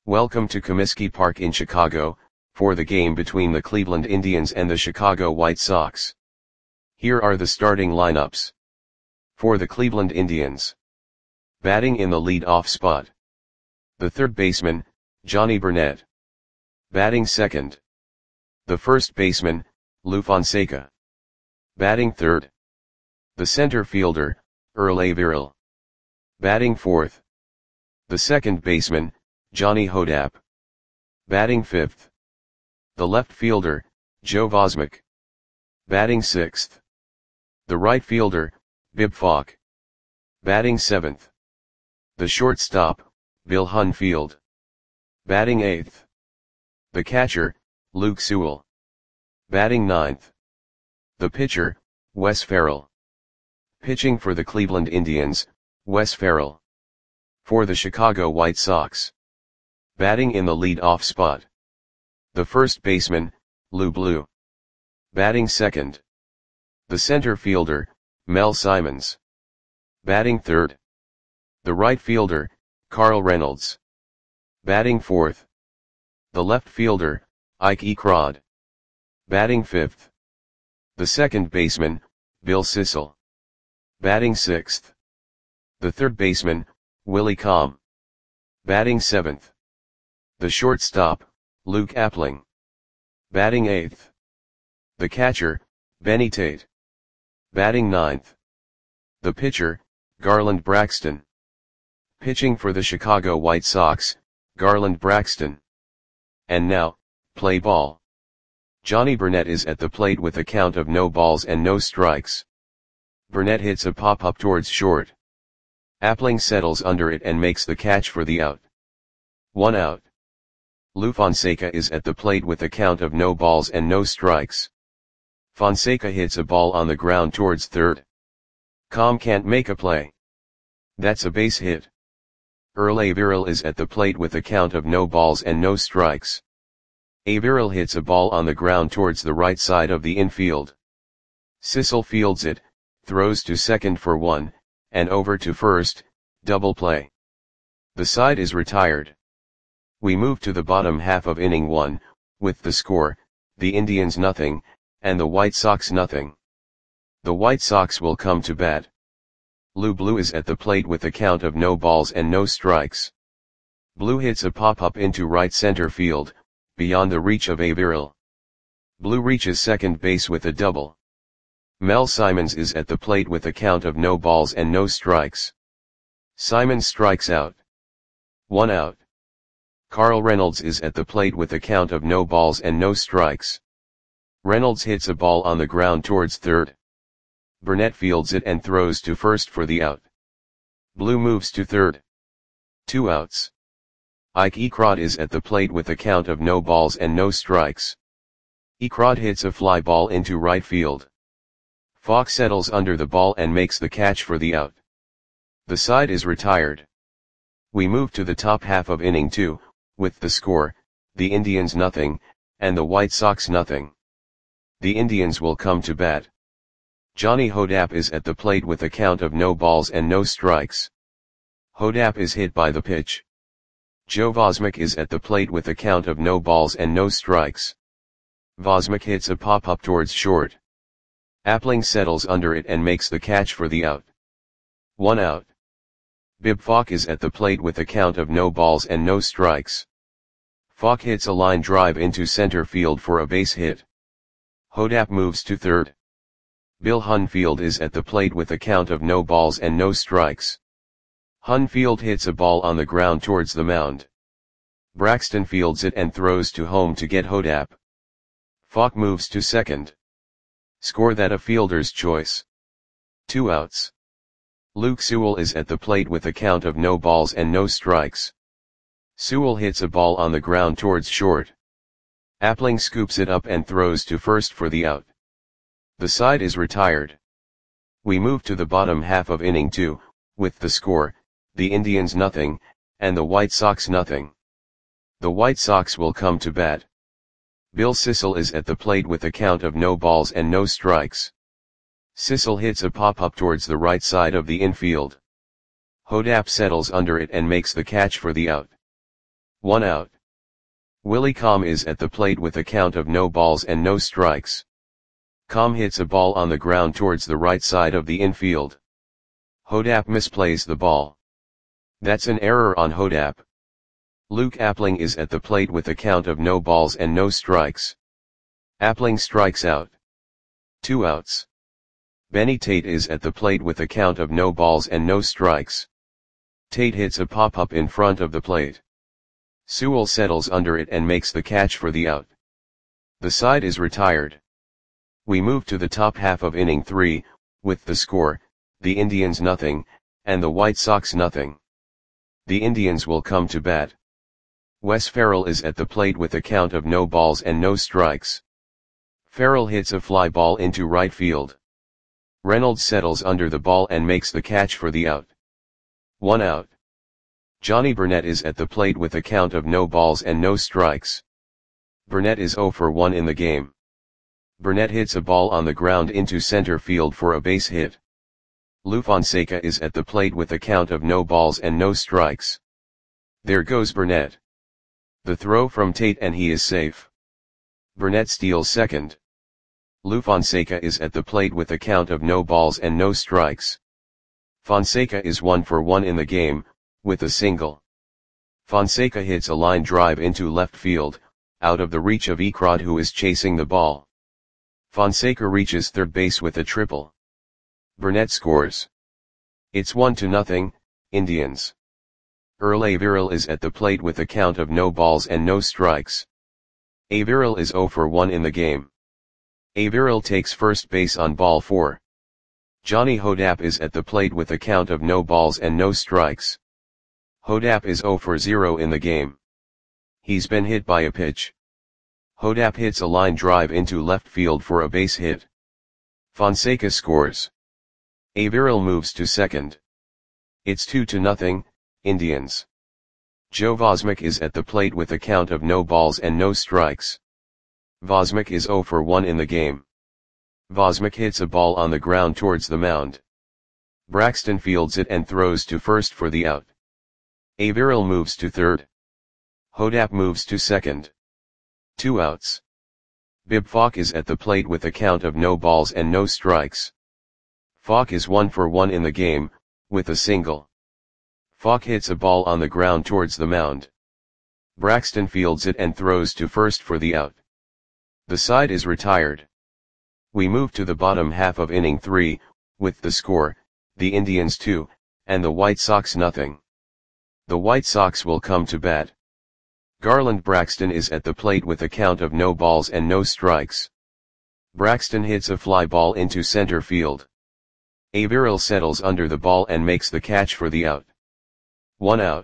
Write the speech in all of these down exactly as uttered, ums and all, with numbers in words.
Welcome to Comiskey Park in Chicago, for the game between the Cleveland Indians and the Chicago White Sox. Here are the starting lineups. For the Cleveland Indians. Batting in the lead-off spot. The third baseman, Johnny Burnett. Batting second. The first baseman, Lou Fonseca. Batting third. The center fielder, Earl Averill. Batting fourth. The second baseman, Johnny Hodapp. Batting fifth. The left fielder, Joe Vosmick. Batting sixth. The right fielder, Bib Falk. Batting seventh. The shortstop, Bill Hunfield. Batting eighth. The catcher, Luke Sewell. Batting ninth. The pitcher, Wes Ferrell. Pitching for the Cleveland Indians, Wes Ferrell. For the Chicago White Sox. Batting in the lead-off spot. The first baseman, Lou Blue. Batting second. The center fielder, Mel Simons. Batting third. The right fielder, Carl Reynolds. Batting fourth. The left fielder, Ike Ecrod. Batting fifth. The second baseman, Bill Sissel. Batting sixth. The third baseman, Willie Comm. Batting seventh. The shortstop, Luke Appling. Batting eighth. The catcher, Benny Tate. Batting ninth. The pitcher, Garland Braxton. Pitching for the Chicago White Sox, Garland Braxton. And now, play ball. Johnny Burnett is at the plate with a count of no balls and no strikes. Burnett hits a pop-up towards short. Appling settles under it and makes the catch for the out. One out. Lou Fonseca is at the plate with a count of no balls and no strikes. Fonseca hits a ball on the ground towards third. Comm can't make a play. That's a base hit. Earl Averill is at the plate with a count of no balls and no strikes. Averill hits a ball on the ground towards the right side of the infield. Sissel fields it, throws to second for one, and over to first, double play. The side is retired. We move to the bottom half of inning one, with the score, the Indians nothing, and the White Sox nothing. The White Sox will come to bat. Lou Blue is at the plate with a count of no balls and no strikes. Blue hits a pop-up into right center field, beyond the reach of Averill. Blue reaches second base with a double. Mel Simons is at the plate with a count of no balls and no strikes. Simons strikes out. One out. Carl Reynolds is at the plate with a count of no balls and no strikes. Reynolds hits a ball on the ground towards third. Burnett fields it and throws to first for the out. Blue moves to third. Two outs. Ike Ecrod is at the plate with a count of no balls and no strikes. Ecrod hits a fly ball into right field. Falk settles under the ball and makes the catch for the out. The side is retired. We move to the top half of inning two, with the score, the Indians nothing, and the White Sox nothing. The Indians will come to bat. Johnny Hodapp is at the plate with a count of no balls and no strikes. Hodapp is hit by the pitch. Joe Vosmick is at the plate with a count of no balls and no strikes. Vosmick hits a pop-up towards short. Appling settles under it and makes the catch for the out. One out. Bib Falk is at the plate with a count of no balls and no strikes. Falk hits a line drive into center field for a base hit. Hodapp moves to third. Bill Hunfield is at the plate with a count of no balls and no strikes. Hunfield hits a ball on the ground towards the mound. Braxton fields it and throws to home to get Hodapp. Falk moves to second. Score that a fielder's choice. Two outs. Luke Sewell is at the plate with a count of no balls and no strikes. Sewell hits a ball on the ground towards short. Appling scoops it up and throws to first for the out. The side is retired. We move to the bottom half of inning two, with the score, the Indians nothing, and the White Sox nothing. The White Sox will come to bat. Bill Sissel is at the plate with a count of no balls and no strikes. Sissel hits a pop-up towards the right side of the infield. Hodapp settles under it and makes the catch for the out. One out. Willie Com is at the plate with a count of no balls and no strikes. Com hits a ball on the ground towards the right side of the infield. Hodap misplays the ball. That's an error on Hodap. Luke Appling is at the plate with a count of no balls and no strikes. Appling strikes out. Two outs. Benny Tate is at the plate with a count of no balls and no strikes. Tate hits a pop-up in front of the plate. Sewell settles under it and makes the catch for the out. The side is retired. We move to the top half of inning three, with the score, the Indians nothing, and the White Sox nothing. The Indians will come to bat. Wes Ferrell is at the plate with a count of no balls and no strikes. Ferrell hits a fly ball into right field. Reynolds settles under the ball and makes the catch for the out. One out. Johnny Burnett is at the plate with a count of no balls and no strikes. Burnett is oh for one in the game. Burnett hits a ball on the ground into center field for a base hit. Lou Fonseca is at the plate with a count of no balls and no strikes. There goes Burnett. The throw from Tate and he is safe. Burnett steals second. Lou Fonseca is at the plate with a count of no balls and no strikes. Fonseca is one for one in the game, with a single. Fonseca hits a line drive into left field, out of the reach of Ecrod who is chasing the ball. Fonseca reaches third base with a triple. Burnett scores. It's one to nothing, Indians. Earl Averill is at the plate with a count of no balls and no strikes. Averill is oh for one in the game. Averill takes first base on ball four. Johnny Hodap is at the plate with a count of no balls and no strikes. Hodap is oh for zero in the game. He's been hit by a pitch. Hodap hits a line drive into left field for a base hit. Fonseca scores. Averill moves to second. It's two to nothing, Indians. Joe Vosmick is at the plate with a count of no balls and no strikes. Vosmick is oh for one in the game. Vosmick hits a ball on the ground towards the mound. Braxton fields it and throws to first for the out. Averill moves to third. Hodap moves to second. Two outs. Bib Falk is at the plate with a count of no balls and no strikes. Falk is one for one in the game, with a single. Falk hits a ball on the ground towards the mound. Braxton fields it and throws to first for the out. The side is retired. We move to the bottom half of inning three, with the score, the Indians two, and the White Sox nothing. The White Sox will come to bat. Garland Braxton is at the plate with a count of no balls and no strikes. Braxton hits a fly ball into center field. Averill settles under the ball and makes the catch for the out. One out.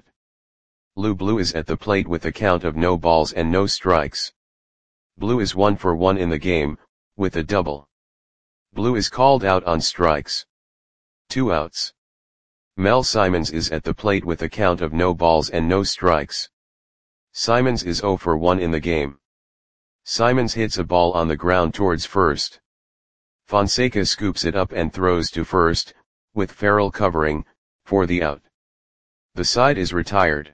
Lou Blue is at the plate with a count of no balls and no strikes. Blue is one for one in the game, with a double. Blue is called out on strikes. Two outs. Mel Simons is at the plate with a count of no balls and no strikes. Simons is oh for one in the game. Simons hits a ball on the ground towards first. Fonseca scoops it up and throws to first, with Ferrell covering, for the out. The side is retired.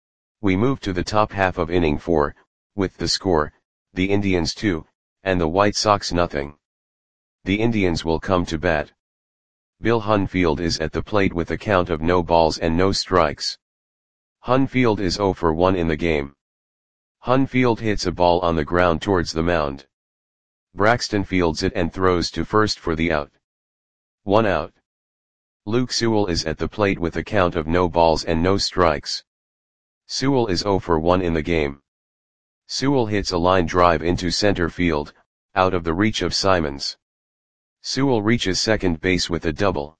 We move to the top half of inning four, with the score, the Indians two, and the White Sox nothing. The Indians will come to bat. Bill Hunfield is at the plate with a count of no balls and no strikes. Hunfield is oh for one in the game. Hunfield hits a ball on the ground towards the mound. Braxton fields it and throws to first for the out. One out. Luke Sewell is at the plate with a count of no balls and no strikes. Sewell is oh for one in the game. Sewell hits a line drive into center field, out of the reach of Simons. Sewell reaches second base with a double.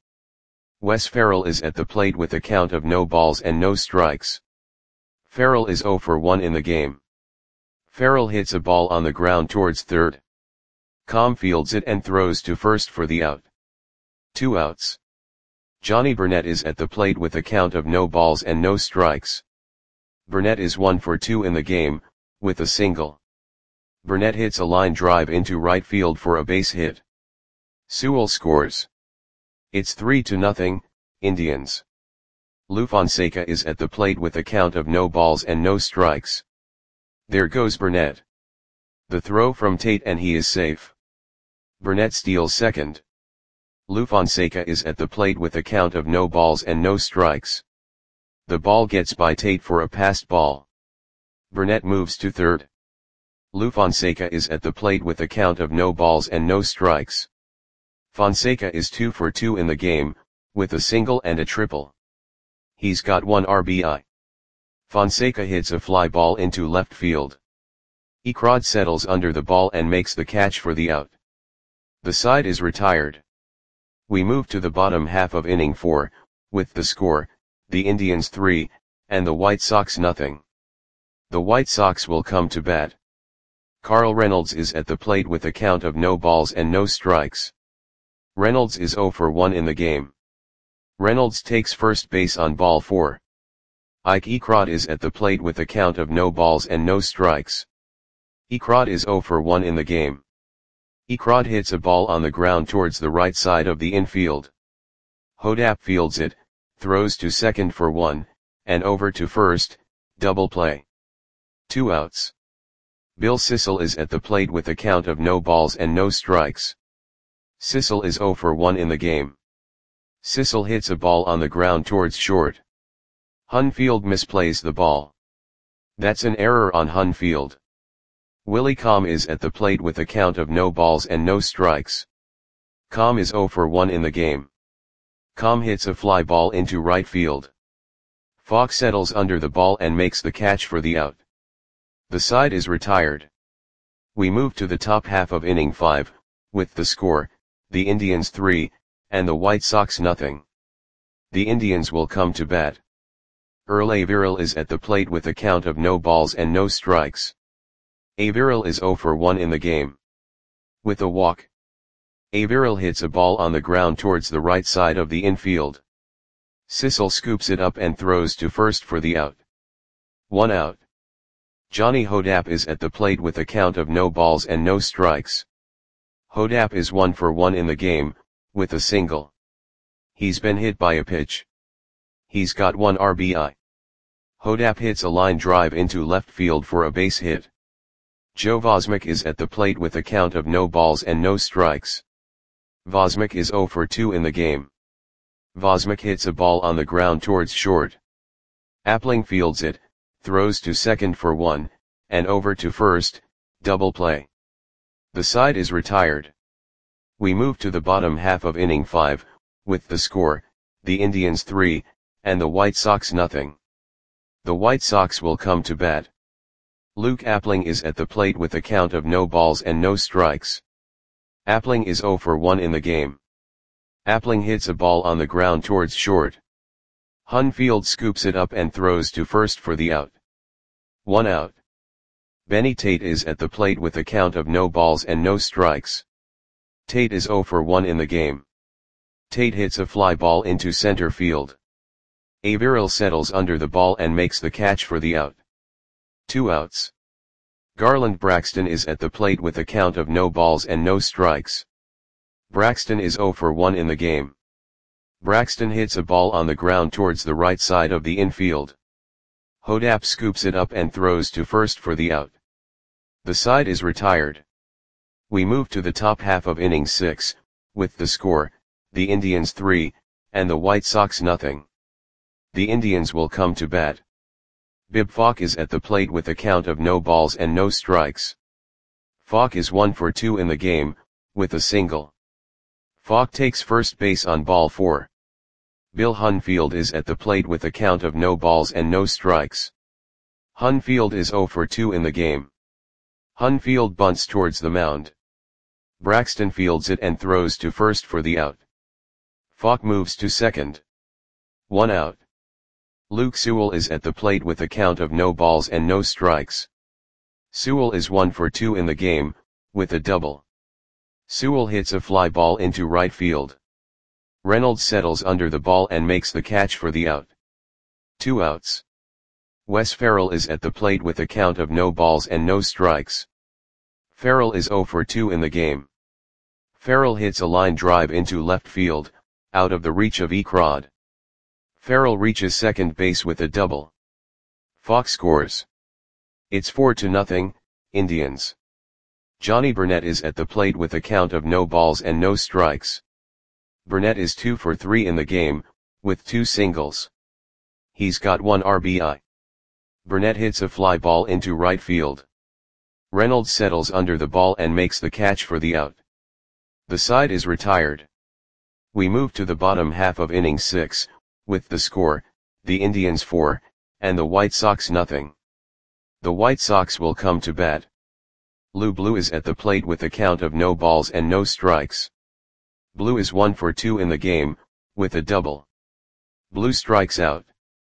Wes Ferrell is at the plate with a count of no balls and no strikes. Ferrell is oh for one in the game. Ferrell hits a ball on the ground towards third. Com fields it and throws to first for the out. Two outs. Johnny Burnett is at the plate with a count of no balls and no strikes. Burnett is one for two in the game, with a single. Burnett hits a line drive into right field for a base hit. Sewell scores. It's three to nothing, Indians. Lou Fonseca is at the plate with a count of no balls and no strikes. There goes Burnett. The throw from Tate and he is safe. Burnett steals second. Lou Fonseca is at the plate with a count of no balls and no strikes. The ball gets by Tate for a passed ball. Burnett moves to third. Lou Fonseca is at the plate with a count of no balls and no strikes. Fonseca is two for two in the game, with a single and a triple. He's got one R B I. Fonseca hits a fly ball into left field. Ecrod settles under the ball and makes the catch for the out. The side is retired. We move to the bottom half of inning four, with the score, the Indians three, and the White Sox nothing. The White Sox will come to bat. Carl Reynolds is at the plate with a count of no balls and no strikes. Reynolds is zero for one in the game. Reynolds takes first base on ball four. Ike Ecrod is at the plate with a count of no balls and no strikes. Ecrod is zero for one in the game. Ecrod hits a ball on the ground towards the right side of the infield. Hodap fields it, throws to second for one, and over to first, double play. Two outs. Bill Sissel is at the plate with a count of no balls and no strikes. Sissel is zero for one in the game. Sissel hits a ball on the ground towards short. Hunfield misplays the ball. That's an error on Hunfield. Willie Comm is at the plate with a count of no balls and no strikes. Comm is zero for one in the game. Comm hits a fly ball into right field. Falk settles under the ball and makes the catch for the out. The side is retired. We move to the top half of inning five, with the score, the Indians three, and the White Sox nothing. The Indians will come to bat. Earl Averill is at the plate with a count of no balls and no strikes. Averill is zero for one in the game. With a walk. Averill hits a ball on the ground towards the right side of the infield. Sissel scoops it up and throws to first for the out. One out. Johnny Hodap is at the plate with a count of no balls and no strikes. Hodap is one for one in the game, with a single. He's been hit by a pitch. He's got one R B I. Hodap hits a line drive into left field for a base hit. Joe Vosmick is at the plate with a count of no balls and no strikes. Vosmick is zero for two in the game. Vosmick hits a ball on the ground towards short. Appling fields it, throws to second for one, and over to first, double play. The side is retired. We move to the bottom half of inning five, with the score, the Indians three, and the White Sox nothing. The White Sox will come to bat. Luke Appling is at the plate with a count of no balls and no strikes. Appling is zero for one in the game. Appling hits a ball on the ground towards short. Hunfield scoops it up and throws to first for the out. One out. Benny Tate is at the plate with a count of no balls and no strikes. Tate is zero for one in the game. Tate hits a fly ball into center field. Averill settles under the ball and makes the catch for the out. Two outs. Garland Braxton is at the plate with a count of no balls and no strikes. Braxton is zero for one in the game. Braxton hits a ball on the ground towards the right side of the infield. Hodap scoops it up and throws to first for the out. The side is retired. We move to the top half of inning six, with the score, the Indians three, and the White Sox nothing. The Indians will come to bat. Bib Falk is at the plate with a count of no balls and no strikes. Falk is one for two in the game, with a single. Falk takes first base on ball four. Bill Hunfield is at the plate with a count of no balls and no strikes. Hunfield is zero for two in the game. Hunfield bunts towards the mound. Braxton fields it and throws to first for the out. Falk moves to second. One out. Luke Sewell is at the plate with a count of no balls and no strikes. Sewell is one for two in the game, with a double. Sewell hits a fly ball into right field. Reynolds settles under the ball and makes the catch for the out. Two outs. Wes Farrell is at the plate with a count of no balls and no strikes. Farrell is zero for two in the game. Farrell hits a line drive into left field, out of the reach of Ecrod. Farrell reaches second base with a double. Falk scores. It's four to nothing, Indians. Johnny Burnett is at the plate with a count of no balls and no strikes. Burnett is two for three in the game, with two singles. He's got one R B I. Burnett hits a fly ball into right field. Reynolds settles under the ball and makes the catch for the out. The side is retired. We move to the bottom half of inning six, with the score, the Indians four, and the White Sox nothing. The White Sox will come to bat. Lou Blue is at the plate with a count of no balls and no strikes. Blue is one for two in the game, with a double. Blue strikes out.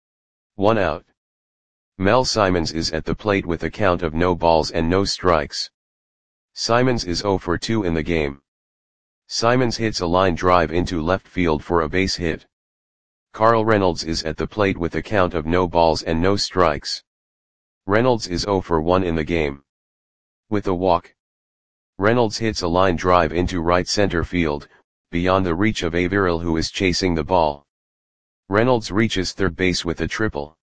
One out. Mel Simons is at the plate with a count of no balls and no strikes. Simons is zero for two in the game. Simons hits a line drive into left field for a base hit. Carl Reynolds is at the plate with a count of no balls and no strikes. Reynolds is zero for one in the game. With a walk. Reynolds hits a line drive into right center field, beyond the reach of Averill, who is chasing the ball. Reynolds reaches third base with a triple.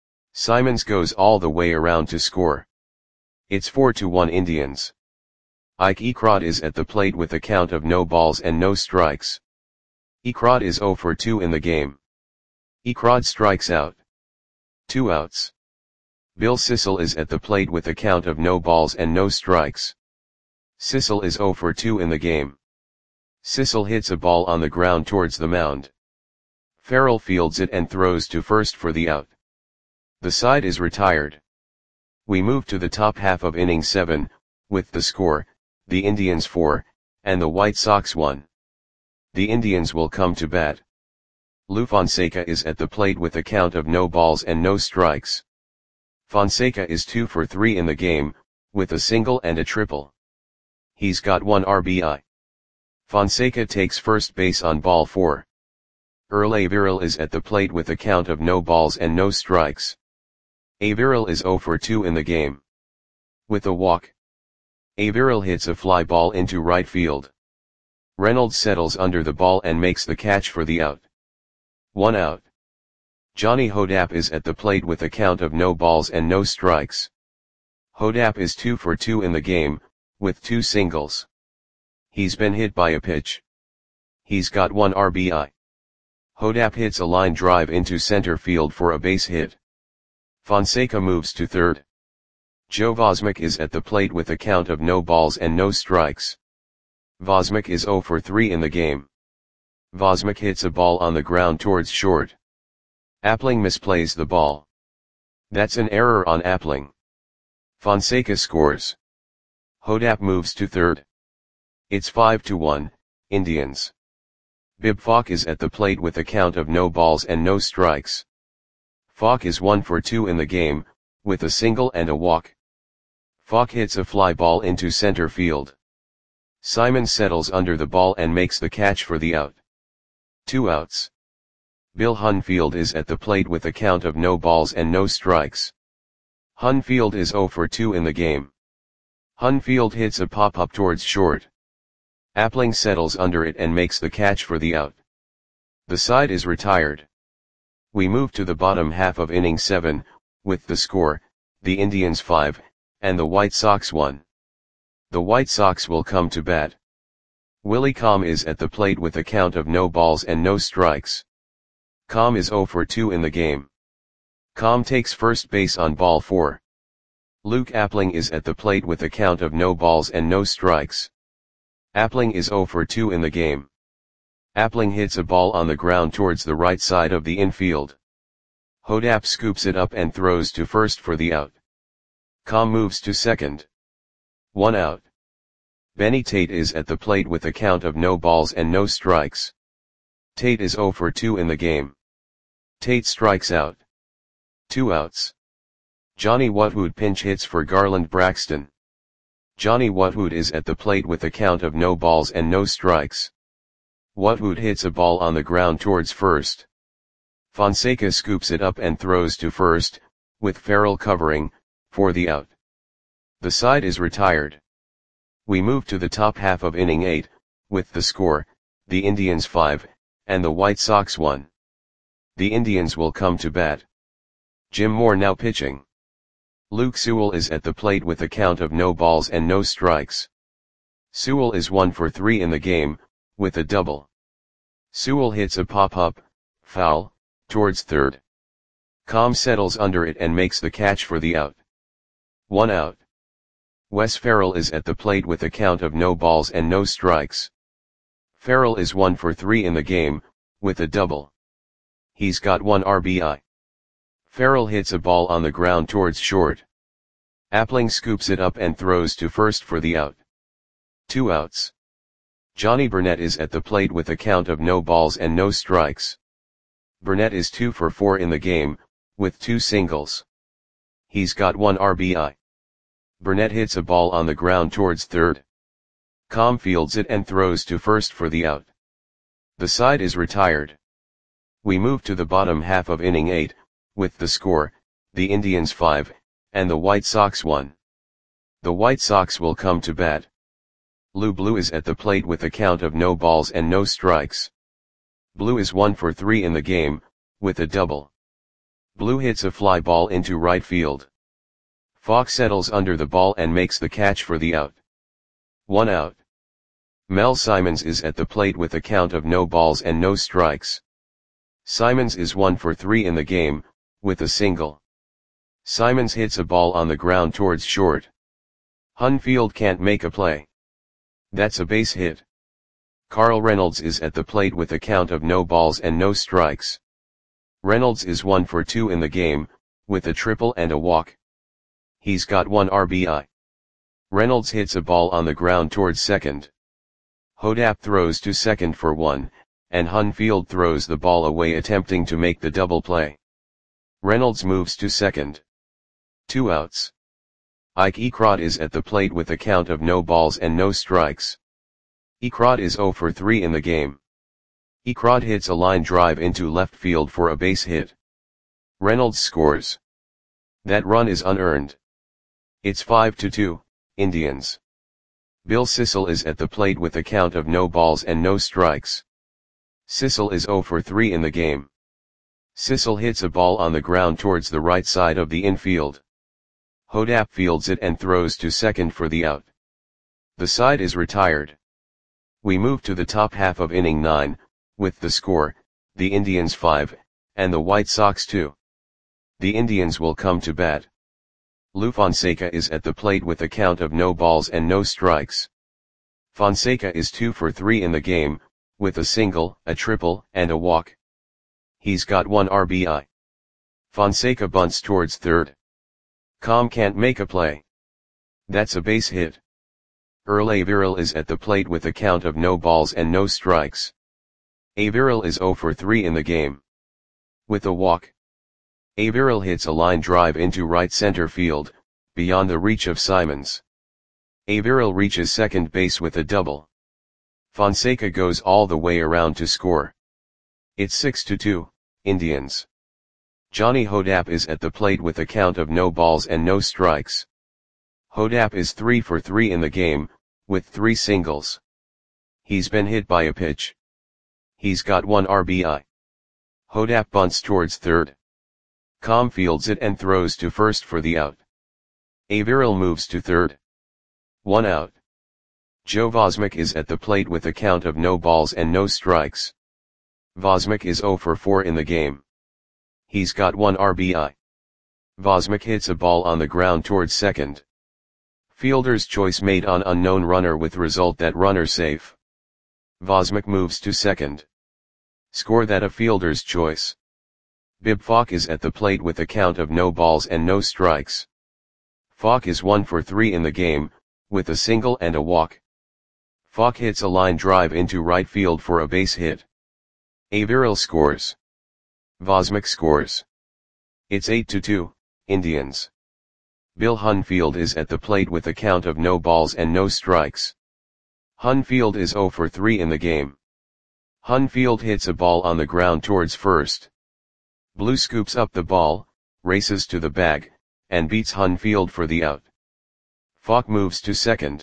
Simons goes all the way around to score. It's four to one Indians. Ike Ekrod is at the plate with a count of no balls and no strikes. Ekrod is zero for two in the game. Ekrod strikes out. Two outs. Bill Sissel is at the plate with a count of no balls and no strikes. Sissel is zero for two in the game. Sissel hits a ball on the ground towards the mound. Farrell fields it and throws to first for the out. The side is retired. We move to the top half of inning seven, with the score, the Indians four, and the White Sox one. The Indians will come to bat. Lou Fonseca is at the plate with a count of no balls and no strikes. Fonseca is two for three in the game, with a single and a triple. He's got one R B I. Fonseca takes first base on ball four. Earl Averill is at the plate with a count of no balls and no strikes. Averill is zero for two in the game. With a walk. Averill hits a fly ball into right field. Reynolds settles under the ball and makes the catch for the out. One out. Johnny Hodapp is at the plate with a count of no balls and no strikes. Hodapp is two for two in the game, with two singles. He's been hit by a pitch. He's got one R B I. Hodapp hits a line drive into center field for a base hit. Fonseca moves to third. Joe Vosmick is at the plate with a count of no balls and no strikes. Vosmick is zero for three in the game. Vosmick hits a ball on the ground towards short. Appling misplays the ball. That's an error on Appling. Fonseca scores. Hodapp moves to third. It's five to one, Indians. Bib Falk is at the plate with a count of no balls and no strikes. Falk is one for two in the game, with a single and a walk. Falk hits a fly ball into center field. Simons settles under the ball and makes the catch for the out. Two outs. Bill Hunfield is at the plate with a count of no balls and no strikes. Hunfield is zero for two in the game. Hunfield hits a pop-up towards short. Appling settles under it and makes the catch for the out. The side is retired. We move to the bottom half of inning seven, with the score, the Indians five, and the White Sox one. The White Sox will come to bat. Willie Comm is at the plate with a count of no balls and no strikes. Comm is zero for two in the game. Comm takes first base on ball four. Luke Appling is at the plate with a count of no balls and no strikes. Appling is zero for two in the game. Appling hits a ball on the ground towards the right side of the infield. Hodapp scoops it up and throws to first for the out. Comm moves to second. One out. Benny Tate is at the plate with a count of no balls and no strikes. Tate is zero for two in the game. Tate strikes out. Two outs. Johnny Wutwood pinch hits for Garland Braxton. Johnny Wutwood is at the plate with a count of no balls and no strikes. Wutwood hits a ball on the ground towards first. Fonseca scoops it up and throws to first, with Farrell covering, for the out. The side is retired. We move to the top half of inning eight, with the score, the Indians five, and the White Sox one. The Indians will come to bat. Jim Moore now pitching. Luke Sewell is at the plate with a count of no balls and no strikes. Sewell is one for three in the game, with a double. Sewell hits a pop-up, foul, towards third. Com settles under it and makes the catch for the out. One out. Wes Ferrell is at the plate with a count of no balls and no strikes. Ferrell is one for three in the game, with a double. He's got one R B I. Ferrell hits a ball on the ground towards short. Appling scoops it up and throws to first for the out. Two outs. Johnny Burnett is at the plate with a count of no balls and no strikes. Burnett is two for four in the game, with two singles. He's got one R B I. Burnett hits a ball on the ground towards third. Com fields it and throws to first for the out. The side is retired. We move to the bottom half of inning eight, with the score, the Indians five, and the White Sox one. The White Sox will come to bat. Lou Blue is at the plate with a count of no balls and no strikes. Blue is one for three in the game, with a double. Blue hits a fly ball into right field. Falk settles under the ball and makes the catch for the out. One out. Mel Simons is at the plate with a count of no balls and no strikes. Simons is one for three in the game, with a single. Simons hits a ball on the ground towards short. Hunfield can't make a play. That's a base hit. Carl Reynolds is at the plate with a count of no balls and no strikes. Reynolds is one for two in the game, with a triple and a walk. He's got one R B I. Reynolds hits a ball on the ground towards second. Hodap throws to second for one, and Hunfield throws the ball away attempting to make the double play. Reynolds moves to second. Two outs. Ike Ekrod is at the plate with a count of no balls and no strikes. Ekrod is zero for three in the game. Ekrod hits a line drive into left field for a base hit. Reynolds scores. That run is unearned. It's five to two, Indians. Bill Sissel is at the plate with a count of no balls and no strikes. Sissel is zero for three in the game. Sissel hits a ball on the ground towards the right side of the infield. Hodap fields it and throws to second for the out. The side is retired. We move to the top half of inning nine, with the score, the Indians five, and the White Sox two. The Indians will come to bat. Lou Fonseca is at the plate with a count of no balls and no strikes. Fonseca is two for three in the game, with a single, a triple, and a walk. He's got one R B I. Fonseca bunts towards third. Com can't make a play. That's a base hit. Earl Averill is at the plate with a count of no balls and no strikes. Averill is zero for three in the game. With a walk. Averill hits a line drive into right center field, beyond the reach of Simons. Averill reaches second base with a double. Fonseca goes all the way around to score. It's six to two, Indians. Johnny Hodap is at the plate with a count of no balls and no strikes. Hodap is three for three in the game, with three singles. He's been hit by a pitch. He's got one R B I. Hodap bunts towards third. Com fields it and throws to first for the out. Averill moves to third. One out. Joe Vosmick is at the plate with a count of no balls and no strikes. Vosmick is zero for four in the game. He's got one R B I. Vosmick hits a ball on the ground towards second. Fielder's choice made on unknown runner with result that runner safe. Vosmick moves to second. Score that a fielder's choice. Bib Falk is at the plate with a count of no balls and no strikes. Falk is one for three in the game, with a single and a walk. Falk hits a line drive into right field for a base hit. Averill scores. Vosmick scores. It's eight to two, Indians. Bill Hunfield is at the plate with a count of no balls and no strikes. Hunfield is zero for three in the game. Hunfield hits a ball on the ground towards first. Blue scoops up the ball, races to the bag, and beats Hunfield for the out. Falk moves to second.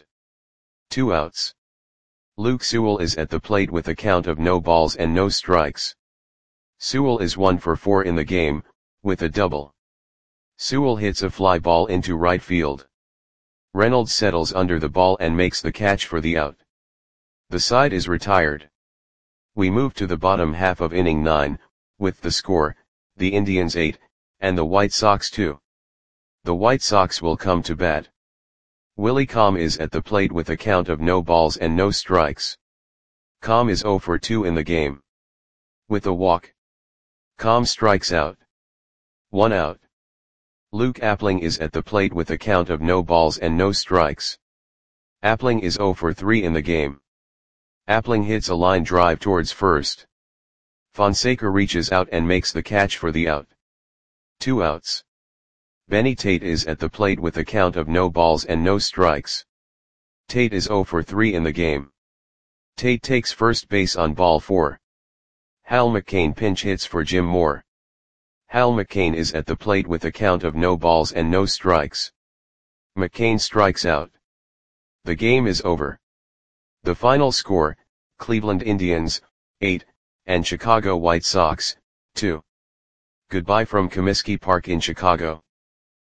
Two outs. Luke Sewell is at the plate with a count of no balls and no strikes. Sewell is one for four in the game, with a double. Sewell hits a fly ball into right field. Reynolds settles under the ball and makes the catch for the out. The side is retired. We move to the bottom half of inning nine, with the score, the Indians eight, and the White Sox two. The White Sox will come to bat. Willie Comm is at the plate with a count of no balls and no strikes. Comm is zero for two in the game. With a walk, Comm strikes out. One out. Luke Appling is at the plate with a count of no balls and no strikes. Appling is zero for three in the game. Appling hits a line drive towards first. Fonseca reaches out and makes the catch for the out. Two outs. Benny Tate is at the plate with a count of no balls and no strikes. Tate is zero for three in the game. Tate takes first base on ball four. Hal McCain pinch hits for Jim Moore. Hal McCain is at the plate with a count of no balls and no strikes. McCain strikes out. The game is over. The final score, Cleveland Indians, eight, and Chicago White Sox, two. Goodbye from Comiskey Park in Chicago.